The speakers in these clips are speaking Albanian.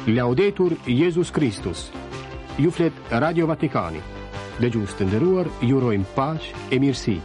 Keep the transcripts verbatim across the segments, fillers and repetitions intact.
Laudetur Jesus Christus. Ju flet Radio Vatikani. Dëgjues të nderuar, ju urojmë paqë e mirësi.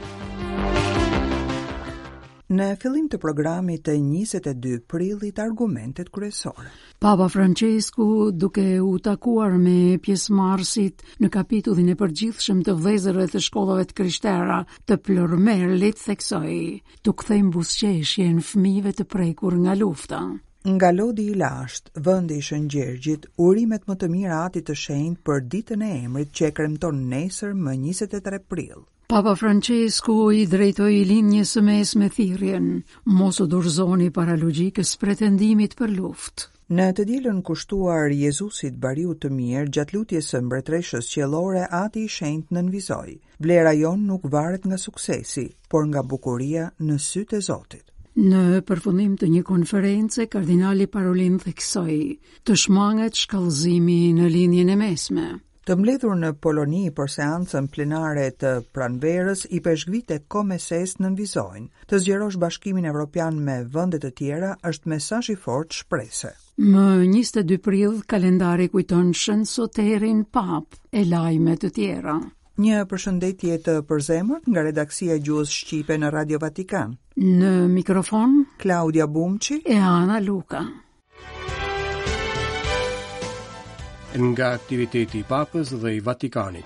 Në fillim të programit të njëzet e dy prillit, argumentet kryesore. Papa Francesku, duke u takuar me pjesëmarrësit në kapitullin e përgjithshëm të vëllezërve të shkollave të krishterë të Plormerlit, theksoi: "Tu kthejmë buzëqeshjen fëmijëve të prekur nga lufta." Nga lodi i lashtë, vendi i Shën Gjergjit, urimet më të mira atit të shenjtë për ditën e emrit që e kremton nesër më njëzet e tre prill. Papa Francesku i drejtoi linjës së mesme thirrjen: "Mos u dorëzoni para logjikës pretendimit për luftë." Në të dielën kushtuar Jezusit bariu të mirë, gjatë lutjes së mbretreshës qiellore, ati i shenjtë nënvizoi: "Vlera jon nuk varet nga suksesi, por nga bukuria në sytë e Zotit." Në përfundim të një konference, kardinali Parolin theksoi: "Të shmanget shkallëzimi në linjën e mesme." Të mbledhur në Poloni për seancën plenare të pranverës, i peshkvite komeses nënvizojnë: "Të zgjerosh Bashkimin Evropian me vende të tjera është mesazh i fortë shprese." Më njëzet e dy prill, kalendari kujton Shën Soterin Pap e lajme të tjera. Një përshëndetje të përzemërt nga redaksia e gjuhës shqipe në Radio Vatikan. Në mikrofon, Claudia Bumçi e Ana Luka. Nga aktiviteti i Papës dhe i Vatikanit.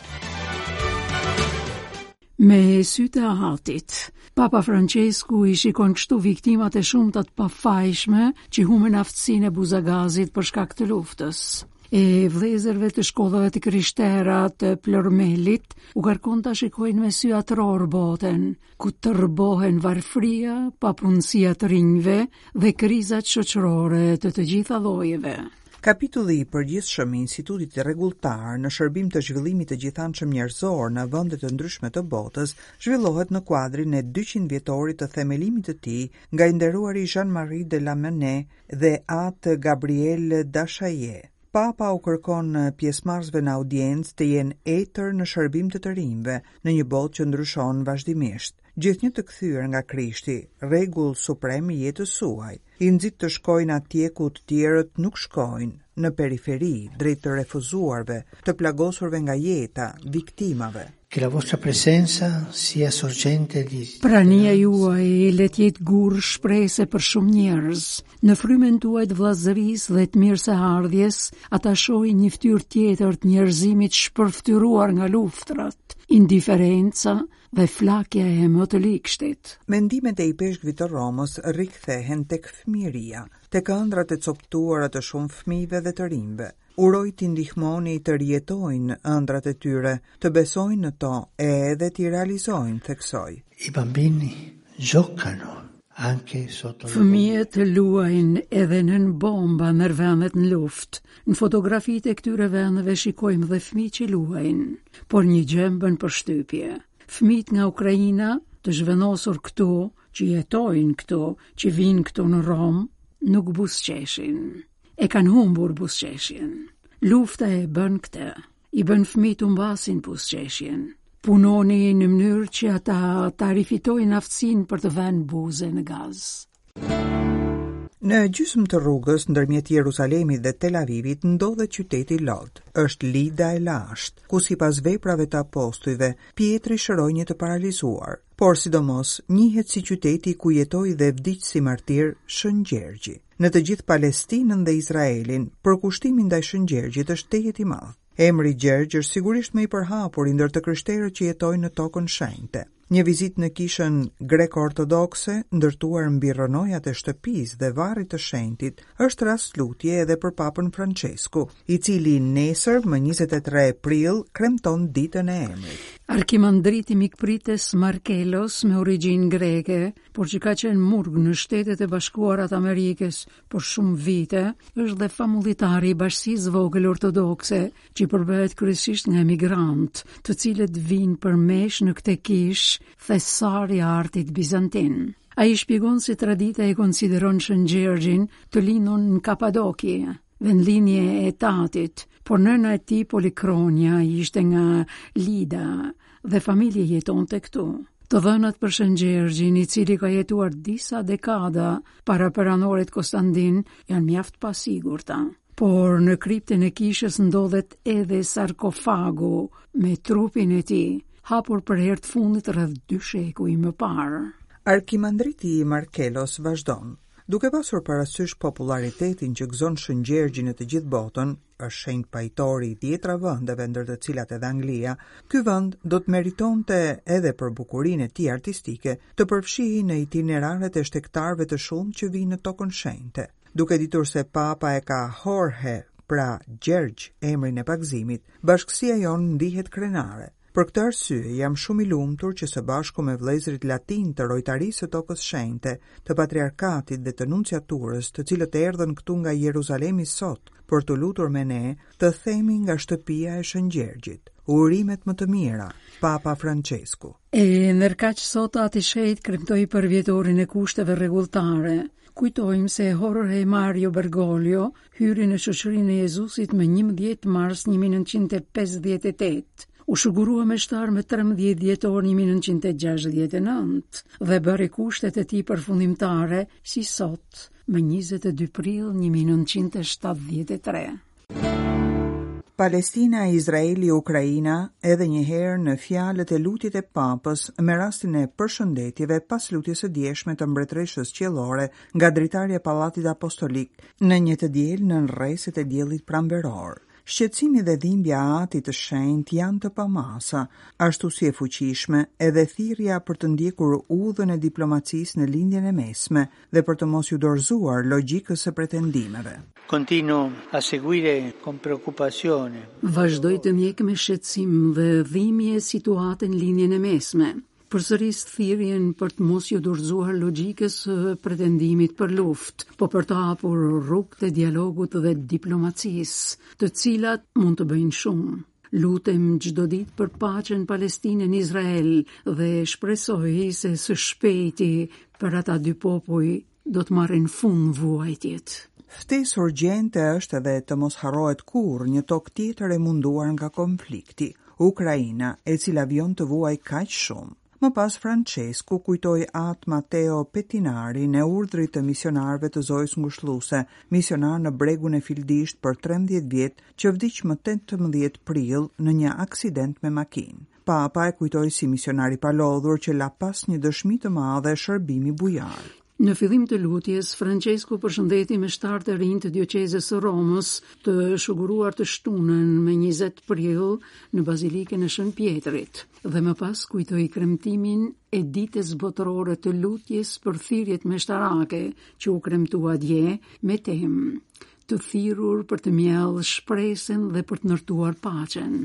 Me sytë e ahatit, Papa Francesku i shikon kështu viktimat e shumta të pafajshme që humbën aftësinë e buzagazit për shkak të luftës. E vëllezërve të shkollave të krishterë të Plormelit u kërkon ta shikojnë me sy atror botën, ku tërbohen varfëria, papunësia të rinjve dhe krizat shoqërore të të gjitha llojeve. Kapitulli i përgjithshëm i Institutit Rregulltar në shërbim të zhvillimit të gjithanshëm njerëzor në vende të ndryshme të botës zhvillohet në kuadrin e dyqind vjetorit të themelimit të tij nga i nderuari Jean-Marie de Lamennais dhe atë Gabriel Dachaillet. Papa u kërkon pjesëmarrësve në audiencë të jenë etër në shërbim të të rinjve në një botë që ndryshon vazhdimisht. Gjithnjë të kthyer nga Krishti, rregull suprem i jetës suaj, i nxit të shkojnë atje ku të tjerët nuk shkojnë, në periferi, drejt të refuzuarve, të plagosurve nga jeta, viktimave. Che la vostra presenza sia sorgente di Prania juaj le të jetë gur shprese për shumë njerëz. Në frymen tuaj të vllazërisë dhe të mirëseardhjes, ata shohin një fytyrë tjetër të njerëzimit shpërftyruar nga luftrat, indiferenca dhe flakja e më të likshtit. Mendimet e i peshkëve të Romës rikthehen tek fëmijëria, tek ëndrat e coptuara të shumë fëmijëve dhe të rinjve. Uroj t'i ndihmoni të rjetojnë ëndrat e tyre, të besojnë në to e edhe t'i realizojnë, theksoi. I bambini giocano anche sotto Fëmijët luajnë edhe nën bomba në vendet në luftë. Në fotografitë e këtyre vendeve shikojmë dhe fëmijë që luajnë, por një gjë më bën përshtypje. Fëmijët nga Ukraina, të zhvenosur këtu, që jetojnë këtu, që vinë këtu në Rom, nuk buzëqeshin. E kanë humbur buzëqeshjen. Lufta e bën këtë, i bën fëmijët të mbasin buzëqeshjen. Punoni në mënyrë që ata ta rifitojnë aftësinë për të vënë buzë në gaz. Në gjysmë të rrugës ndërmjet Jerusalemit dhe Tel Avivit ndodhet qyteti Lod. Është Lida e lashtë, ku sipas veprave të apostujve, Pietri shëroi një të paralizuar, por sidomos njihet si qyteti ku jetoi dhe vdiq si martir Shën Gjergji. Në të gjithë Palestinën dhe Izraelin, përkushtimi ndaj Shën Gjergjit është tejet i madh. Emri Gjergj është sigurisht më i përhapur i ndër të krishterët që jetojnë në tokën shenjte. Një vizitë në kishën greko-ortodokse, ndërtuar mbi rrënojat e shtëpisë dhe varrit të shenjtit, është rast lutje edhe për Papën Francesku, i cili nesër, më njëzet e tre prill, kremton ditën e emrit. Arkimandriti mikprites Markelos, me origjinë greke, por që ka qenë murg në Shtetet e Bashkuara të Amerikës për shumë vite, është dhe famullitari i Bashkisë Vogël Ortodokse, që përbëhet kryesisht nga emigrantë, të cilët vinë për mesh në këtë kishë thesar i artit bizantin. Ai shpjegon se tradita e konsideron Shën Gjergjin të lindur në Kapadoki, vendlinje e tatit, por nëna e tij Polikronia ishte nga Lida dhe familje jetonte këtu. Të dhënat për Shën Gjergjin, i cili ka jetuar disa dekada para peranorit Konstantin, janë mjaft pasigurta. por në kriptin e kishës ndodhet edhe sarkofagu me trupin e tij, hapur për herë të fundit rreth dy shekuj më parë. Arkimandriti Markelos vazhdon. Duke pasur parasysh popularitetin që gëzon shëngjergjin e të gjithë botën, është shenjtë pajtori i dhjetra vendeve ndër të cilat edhe Anglia, ky vend do të meritonte edhe për bukurinë e tij artistike të përfshihej në itineraret e shtektarëve të shumë që vinë në tokën shenjte. Duke ditur se Papa e ka Jorge, pra Gjergj, emrin e pagëzimit, bashkësia jon ndihet krenare. Për këtë arsye jam shumë i lumtur që së bashku me vëllezërit latin të rojtarisë së tokës shenjte, të patriarkatit dhe të nunciaturës, të cilët erdhën këtu nga Jeruzalemi sot për të lutur me ne, të themi nga shtëpia e Shëngjergjit. Urimet më të mira, Papa Francesku. E ndërkaq sot ati shejt kremtoi për vjetorin e kushteve rregulltare. Kujtojmë se Jorge Mario Bergoglio hyri në shoqërinë e Jezusit më njëmbëdhjetë mars një mijë nëntëqind e pesëdhjetë e tetë. U shugurua me shtar me trembëdhjetë dhjetor një mijë nëntëqind e gjashtëdhjetë e nëntë dhe bëri kushtet e tij përfundimtare si sot, më njëzet e dy prill një mijë nëntëqind e shtatëdhjetë e tre. Palestina, Izraeli, Ukraina, edhe një herë në fjalët e lutjet e Papës me rastin e përshëndetjeve pas lutjes së djeshme të mbretëreshës qiellore nga dritarja e Pallatit Apostolik në një të diel në rreset e diellit pranveror. Shqetësimi dhe dhimbja e Atit të Shenjtë janë të pamasa, ashtu si e fuqishme edhe thirrja për të ndjekur udhën e diplomacisë në lindjen e mesme dhe për të mos u dorëzuar logjikës së pretendimeve. Continuo a seguire con preoccupazione. Vazhdoj të ndjek me shqetësim dhe dhimbje situatën në lindjen e mesme. Përsëris thirrjen për të mos u dorëzuar logjikës së pretendimit për luftë, po për të hapur rrugët e dialogut dhe diplomacisë, të cilat mund të bëjnë shumë. Lutem çdo ditë për paqen Palestinë-Izrael dhe shpresoj se së shpejti për ata dy popull do të marrin fund vuajtjet. Ftesë urgjente është edhe të mos harrohet kurrë një tokë tjetër e munduar nga konflikti, Ukraina, e cila vjen të vuajë kaq shumë. Më pas Francesku kujtoi atë Matteo Pettinari në urdhrit të misionarëve të Zojës Ngushëlluese, misionar në bregun e Fildisht për trembëdhjetë vjet, që vdiq më tetëmbëdhjetë prill në një aksident me makinë. Papa e kujtoi si misionar i palodhur që la pas një dëshmi të madhe shërbimi bujar. Në fillim të lutjes, Francesku përshëndeti me shtartë e rinj të dioqezës së Romës të shuguruar të shtunën me njëzet prill në bazilikën e Shën Pjetrit dhe më pas kujtoi kremtimin e ditës botërore të lutjes për thirrjet meshtarake që u kremtua dje me temë të thirrur për të mbjellë shpresën dhe për të ndërtuar paqen.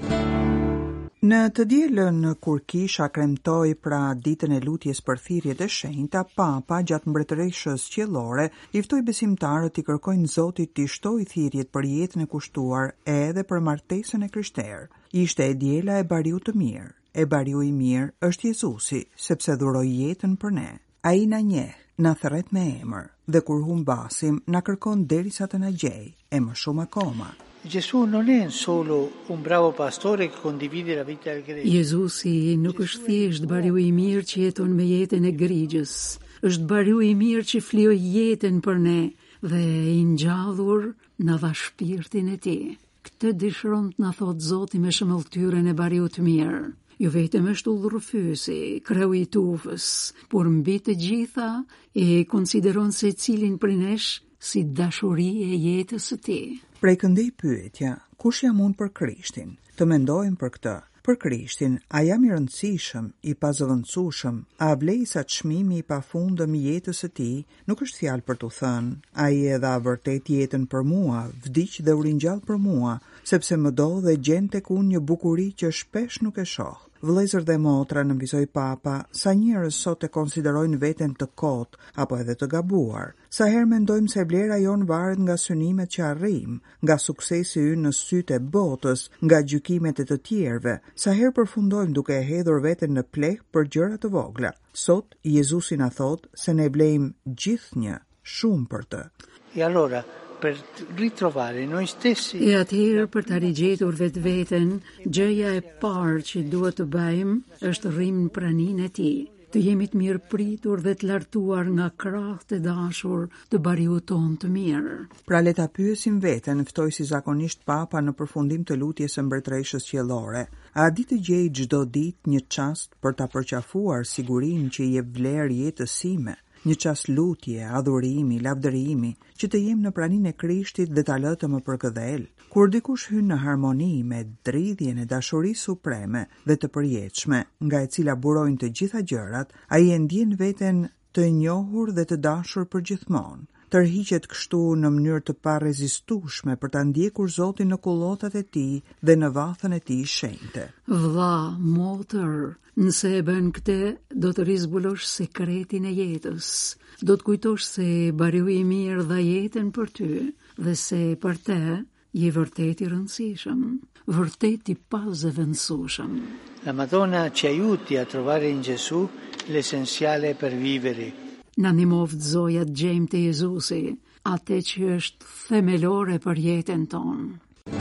Në të dielën kur kisha kremtoi pra ditën e lutjes për thirrjet e shenjta, Papa gjatë mbretëreshës qiellore i ftoi besimtarët i kërkojnë Zotit të shtojë thirrjet për jetën e kushtuar edhe për martesën e krishterë. Ishte e diela e bariu të mirë. E bariu i mirë është Jezusi, sepse dhuroi jetën për ne. Ai na njeh, na thërret me emër dhe kur humbasim na kërkon derisa të na gjej, e më shumë akoma. Gesù non è solo un bravo pastore che condivide la vita del gregge. Jezusi nuk është thjesht bariu i mirë që jeton me jetën e grigjës. Është bariu i mirë që flioi jetën për ne dhe i ngjallur na dha shpirtin e tij. Këtë dëshiron të na thotë Zoti me shëmbulltyrën e bariu të mirë. Jo vetëm është udhërrëfyesi, kreu i tufës, por mbi të gjitha e konsideron se cilin prej nesh si dashuri e jetës së tij. Prej këndej pyetja, kush jam unë për Krishtin? Të mendojmë për këtë. Për Krishtin, a jam i rëndësishëm, i pazëvendësueshëm, a vlejsa çmimi i pafundëm i jetës së tij? Nuk është fjalë për t'u thënë, ai e dha vërtet jetën për mua, vdiq dhe u ringjall për mua, sepse më do dhe gjen tek unë një bukuri që shpesh nuk e shoh. Vëllezër dhe motra, nënvizoi Papa, sa njerëz sot e konsiderojnë veten të kotë apo edhe të gabuar. Sa herë mendojmë se vlera jon varet nga synimet që arrijmë, nga suksesi ynë në sytë e botës, nga gjykimet e të tjerëve. Sa herë përfundojmë duke e hedhur veten në pleh për gjëra të vogla. Sot Jezusi na thot se ne blejmë gjithnjë shumë për të. E allora per ritrovare noi stessi. E atëherë për të rigjetur vetë veten, gjëja e parë që duhet të bëjmë është rrim në praninë e tij. të jemi të mirë pritur dhe të lartuar nga krahët e dashur të bariut tonë të mirë. Pra le ta pyesim veten, ftoi si zakonisht Papa në përfundim të lutjes së mbretëreshës qiellore. A di të gjej çdo ditë një çast për ta përqafuar sigurinë që i jep vlerë jetës sime? Një çast lutje, adhurimi, lavdërimi, që të jem në praninë e Krishtit dhe ta lë të më përkëdhel. Kur dikush hyn në harmoni me dridhjen e dashurisë supreme dhe të përjetshme, nga e cila burojnë të gjitha gjërat, ai e ndjen veten të njohur dhe të dashur përgjithmonë. Tërhiqet kështu në mënyrë të parezistueshme për ta ndjekur Zotin në kullotat e tij dhe në vathën e tij shenjte. Vlla, motër, nëse e bën këtë, do të rizbulosh sekretin e jetës. Do të kujtosh se bariu i mirë dha jetën për ty dhe se për te je vërtet i rëndësishëm, vërtet i pazëvendësueshëm. La Madonna ci aiuti a trovare in Gesù l'essenziale per vivere. Na ndihmoft zoja të gjejmë te Jezusi, atë që është themelore për jetën tonë.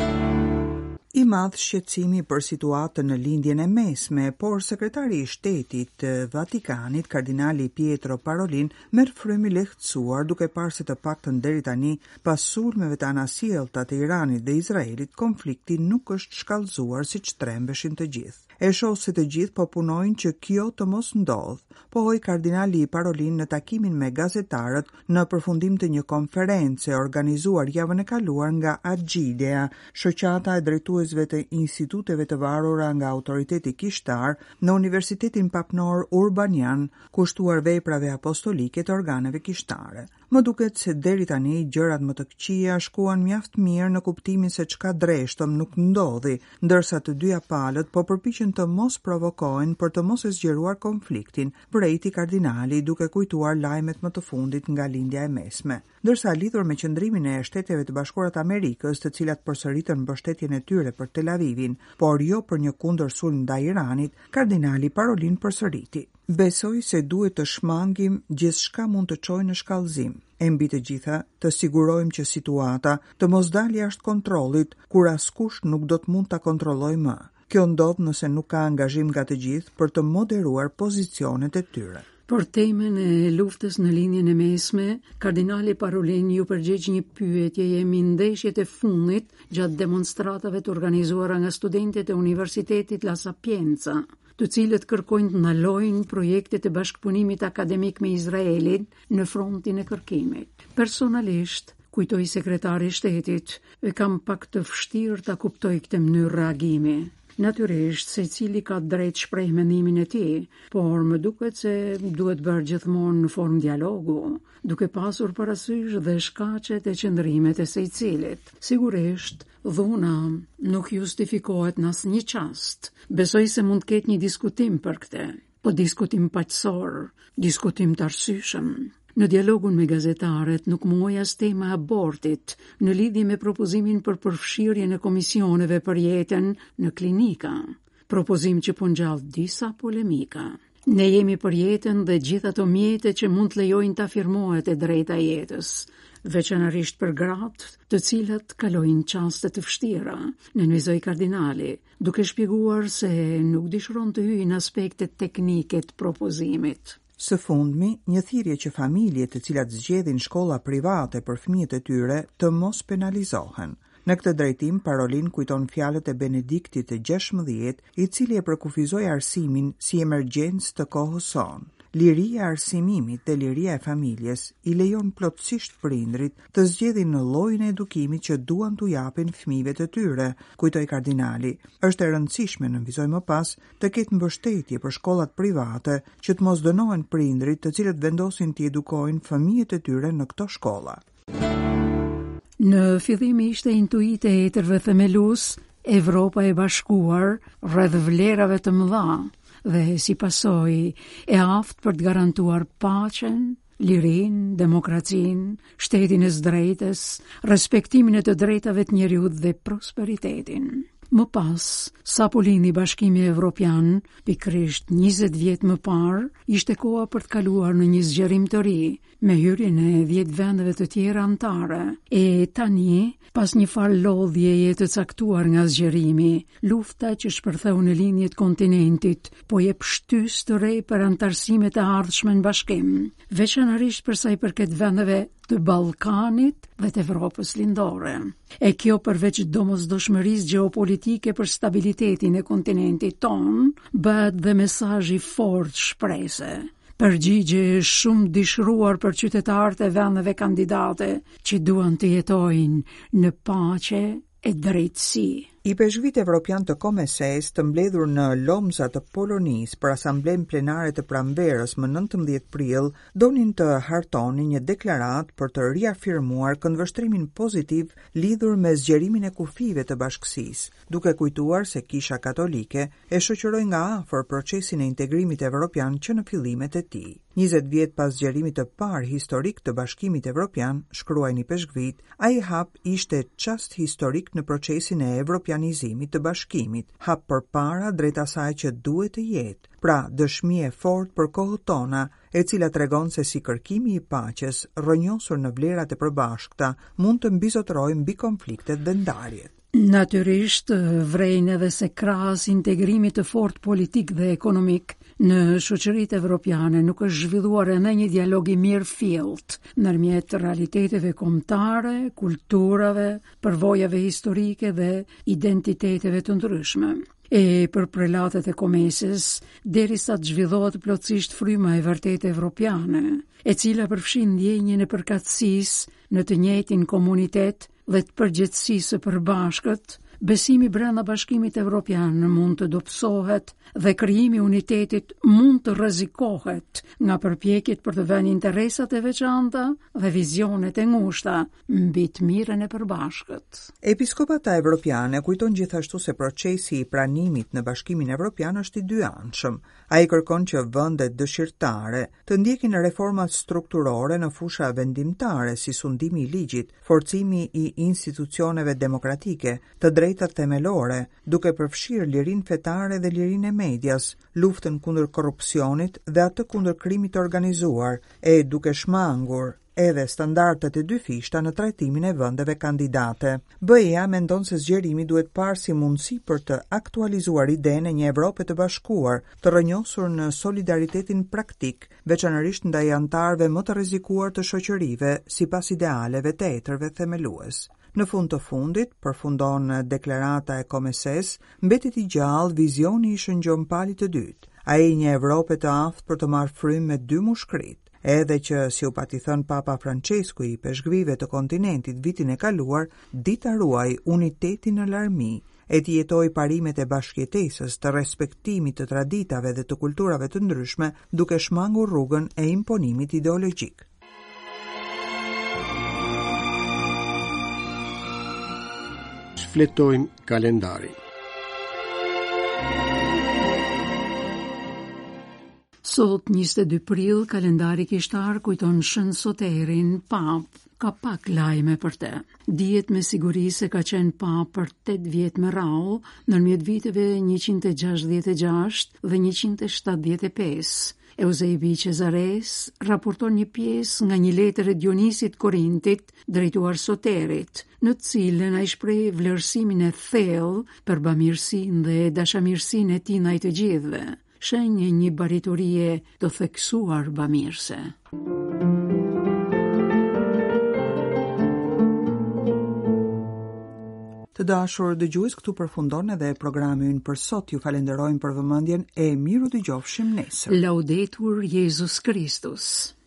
I madh shqetësimi për situatën në lindjen e mesme, por sekretari i shtetit të Vatikanit, kardinali Pietro Parolin, merr frymë i lehtësuar duke parë se të paktën deri tani, pas sulmeve të anasjellta të Iranit dhe Izraelit, konflikti nuk është shkallëzuar siç trembeshin të gjithë. E shoh se të gjithë po punojnë që kjo të mos ndodh, pohoi kardinali Parolin në takimin me gazetarët në përfundim të një konference organizuar javën e kaluar nga Agidea, shoqata e drejtuesve të instituteve të varura nga autoriteti kishtar në Universitetin Papnor Urbanian, kushtuar veprave apostolike të organeve kishtare. Më duket se deri tani gjërat më të këqija shkuan mjaft mirë në kuptimin se çka dreshtëm nuk ndodhi, ndërsa të dyja palët po përpiqen të mos provokojnë për të mos e zgjeruar konfliktin, vrejti kardinali duke kujtuar lajmet më të fundit nga lindja e mesme. Ndërsa lidhur me qëndrimin e Shteteve të Bashkuara të Amerikës, të cilat përsëritën mbështetjen e tyre për Tel Avivin, por jo për një kundër sulm ndaj Iranit, kardinali Parolin përsëriti: besoj se duhet të shmangim gjithçka mund të çojë në shkallëzim. E mbi të gjitha, të sigurojmë që situata të mos dalë jashtë kontrollit, kur askush nuk do të mund ta kontrollojë më. Kjo ndodh nëse nuk ka angazhim nga të gjithë për të moderuar pozicionet e tyre. Për temën e luftës në linjën e mesme, kardinali Parolin ju përgjigj një pyetje jemi ndeshjet e fundit gjatë demonstratave të organizuara nga studentët e Universitetit La Sapienza, të cilët kërkojnë të ndalojnë projektet e bashkëpunimit akademik me Izraelin në frontin e kërkimit. Personalisht, kujtoi sekretari i shtetit, e kam pak të vështirë ta kuptoj këtë mënyrë reagimi. Natyrisht, se cili ka drejt shpreh mendimin e tij, por më duket se duhet bërë gjithmonë në formë dialogu, duke pasur parasysh dhe shkaqet e qëndrimet e secilit. Sigurisht, dhuna nuk justifikohet në asnjë çast. Besoj se mund të ketë një diskutim për këtë, po diskutim paqësor, diskutim të arsyeshëm. Në dialogun me gazetarët nuk muoj as tema e abortit në lidhje me propozimin për përfshirjen e komisioneve për jetën në klinika, propozim që po ngjall disa polemika. Ne jemi për jetën dhe gjithë ato mjete që mund të lejojnë të afirmohet e drejta e jetës, veçanërisht për gratë, të cilat kalojnë çaste të vështira, nënvizoi kardinali, duke shpjeguar se nuk dëshiron të hyjë në aspektet teknike të propozimit. Së fundmi, një thirrje që familjet të cilat zgjedhin shkolla private për fëmijët e tyre të mos penalizohen. Në këtë drejtim, Parolin kujton fjalët e Benediktit të gjashtëmbëdhjetë, i cili e përkufizoi arsimin si emergjencë të kohës sonë. Liria e arsimimit dhe liria e familjes i lejon plotësisht prindrit të zgjedhin në llojin e edukimit që duan t'u japin fëmijëve të tyre, kujtoi kardinali. Është e rëndësishme, nënvizoi më pas, të ketë mbështetje për shkollat private që të mos dënohen prindrit të cilët vendosin t'i edukojnë fëmijët e tyre në këto shkolla. Në fillim ishte intuite e tërve themelus Evropa e Bashkuar rreth vlerave të mëdha dhe si pasoj e aftë për të garantuar paqen, lirin, demokracin, shtetin e së drejtës, respektimin e të drejtave të njerëzit dhe prosperitetin. Më pas, sa po lindi Bashkimi Evropian, pikërisht njëzet vjet më parë, ishte koha për të kaluar në një zgjerim të ri, me hyrjen e dhjetë vendeve të tjera anëtare. E tani, pas një farë lodhjeje të caktuar nga zgjerimi, lufta që shpërtheu në linjet kontinentit po jep shtys të re për antarësimet e ardhshme në bashkim, veçanërisht për sa i përket vendeve të Ballkanit dhe të Evropës lindore. E kjo përveç domosdoshmërisë gjeopolitike për stabilitetin e kontinentit ton, bëhet dhe mesazh i fortë shprese. Përgjigje shumë dishruar për qytetarët e vendeve kandidate që duan të jetojnë në paqe e drejtësi. I peshkvit evropian të Komeses të mbledhur në Lomza të Polonisë për asamblen plenare të pranverës më nëntëmbëdhjetë prill, donin të hartonin një deklarat për të riafirmuar këndvështrimin pozitiv lidhur me zgjerimin e kufive të bashkësisë, duke kujtuar se Kisha Katolike e shoqëroi nga afër procesin e integrimit evropian që në fillimet e tij. njëzet vjet pas zgjerimit të parë historik të Bashkimit Evropian, shkruajnë i peshkvit, ai hap ishte çast historik në procesin e evropianizimit të bashkimit, hap përpara drejt asaj që duhet të jetë, pra dëshmi e fortë për kohët tona, e cila tregon se si kërkimi i paqes, rrënjosur në vlerat e përbashkëta, mund të mbizotërojë mbi konfliktet dhe ndarjet. Natyrisht, vrejnë edhe se krahas integrimit të fortë politik dhe ekonomik, në shoqëritë evropiane nuk është zhvilluar ende një dialog i mirë fillt ndërmjet realiteteve kombëtare, kulturave, përvojave historike dhe identiteteve të ndryshme. E për prelatet e Komeses, derisa të zhvillohet plotësisht fryma e vërtetë evropiane, e cila përfshin ndjenjen e përkatësisë në të njëjtin komunitet dhe të përgjegjësisë së përbashkët, besimi brenda Bashkimit Evropian mund të dobësohet dhe krijimi i unitetit mund të rrezikohet nga përpjekjet për të vënë interesat e veçanta dhe vizionet e ngushta mbi të mirën e përbashkët. Episkopata Evropiane kujton gjithashtu se procesi i pranimit në Bashkimin Evropian është i dyanshëm. Ai kërkon që vendet dëshirtare të ndjekin reformat strukturore në fusha vendimtare si sundimi i ligjit, forcimi i institucioneve demokratike, të drejtat themelore, duke përfshirë lirinë fetare dhe lirinë e medias, luftën kundër korrupsionit dhe atë kundër krimit të organizuar, e duke shmangur edhe standardet e dy fishta në trajtimin e vendeve kandidate. B E-ja mendon se zgjerimi duhet parë si mundësi për të aktualizuar idenë e një Evrope të bashkuar, të rrënjosur në solidaritetin praktik, veçanërisht ndaj anëtarëve më të rrezikuar të shoqërive, sipas idealeve të etërve themelues. Në fund të fundit, përfundon deklarata e Komeses, mbetet i gjallë vizioni i Shëngjonpalit të dytë, ai një Evrope të aftë për të marrë frymë me dy mushkrit. Edhe që, si u pati thënë Papa Francesku i peshkvive të kontinentit vitin e kaluar, dita ruaj unitetin në larmi, e të jetoj parimet e bashkjetesës, të respektimit të traditave dhe të kulturave të ndryshme, duke shmangur rrugën e imponimit ideologjik. Flettojmë kalendari. Sot, njëzet e dy prill, kalendari kishtar kujton Shën Soterin, pap, ka pak lajme për te. Dihet me siguri se ka qenë pap për tetë vjet me radhë, ndërmjet viteve njëqind e gjashtëdhjetë e gjashtë dhe njëqind e shtatëdhjetë e pesë. Eusebi Cezares raporton një pjesë nga një letër e Dionisit Korintit drejtuar Soterit, në të cilën ai shpreh vlerësimin e thellë për bamirësinë dhe dashamirësinë e tij ndaj të gjithëve, shenjë një baritorie të theksuar bamirëse. Të dashur dëgjues, këtu përfundon edhe programi ynë për sot. Ju falenderojmë për vëmendjen e miru dëgjofshim nesër. Laudetur Jesus Christus.